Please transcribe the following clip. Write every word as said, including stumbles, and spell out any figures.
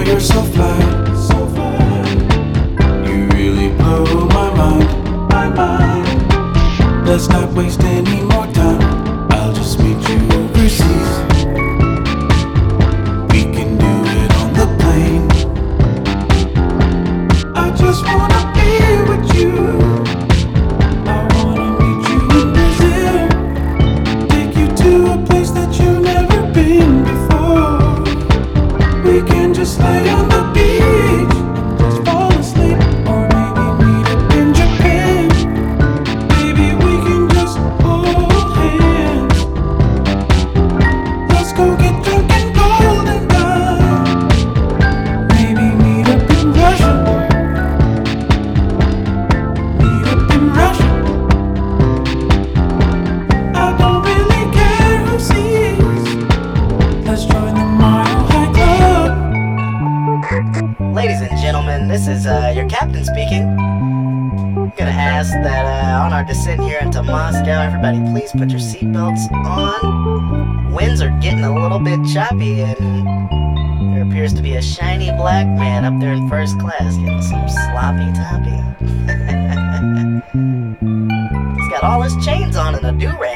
you're so fly, so fly. You really blow my mind, my mind. Let's not waste any more time. I'll just meet you overseas. We can do it on the plane. I just wanna be with you. I wanna meet you in Brazil. Take you to a place that you've never been before. We can just lay on the beach and just fall asleep. Or maybe meet up in Japan. Baby, we can just hold hands. Let's go get drunk and golden dine. Maybe meet up in Russia. Meet up in Russia. I don't really care who sees. Let's join the Mile High Club. Ladies and gentlemen, this is uh, your captain speaking. I'm gonna ask that uh, on our descent here into Moscow, everybody please put your seatbelts on. Winds are getting a little bit choppy, and there appears to be a shiny black man up there in first class getting some sloppy toppy. He's got all his chains on and a do-rag.